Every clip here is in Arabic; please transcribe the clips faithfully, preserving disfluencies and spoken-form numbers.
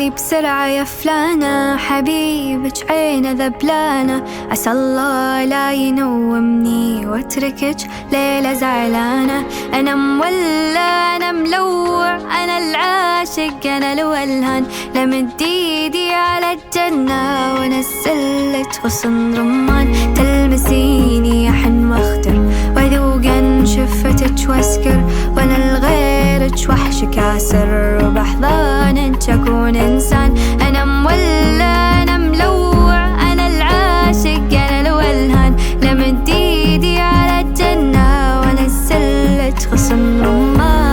لي بسرعة يا فلانة، حبيبك عينه ذبلانة، عسى الله لا ينومني واتركك ليلة زعلانة. أنا مولى أنا ملوع أنا العاشق أنا الولهان، لمد ايدي على الجنة وانزلت غصن رمان. تلمسيني أحن واختر وذوقا شفتك واسكر، وانا لغيرك وحش كاسر وبحضانك اكون انسان. انا مولى انا ملوع انا العاشق انا الولهان، لمد ايدي على الجنة وانزلت غصن رمان.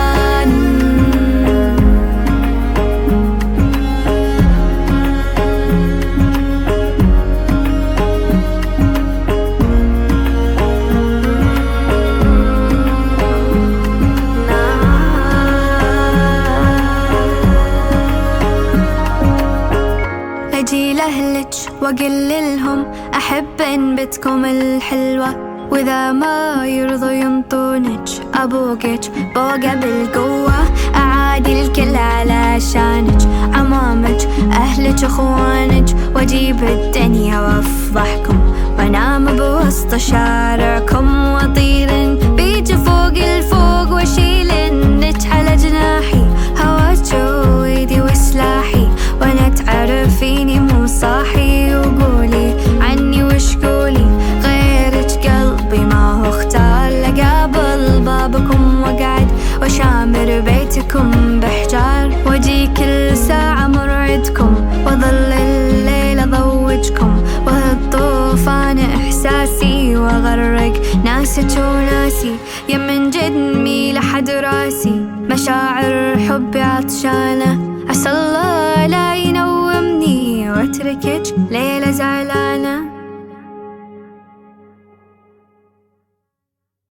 أجي لأهلك وأقول لهم أحب بنتكم الحلوة، وإذا ما يرضوا ينطونك أبوقك بوقة بالقوة. أعادي الكل علشانك، عمامك أهلك أخوانك، وأجيب الدنيا وأفضحكم وأنام بوسط شارعكم، وأطير بيج فوق الفوق وأشيلنك على جناحي، هواك ويدي وسلاحي وانا تعرفيني مو صاحي. وقولي عني وش قولي غيرك قلبي ما هو اختار، لقابل بابكم واقعد وشامر بيتكم بحجار، واجي كل ساعة مرعدكم واظل الليل اضوجكم، وهالطوفان احساسي واغرق ناسك وناسي. يا من جدمي لحد راسي مشاعر حبي عطشانة، عسى الله لا ينومني واتركك ليلة زعلانة.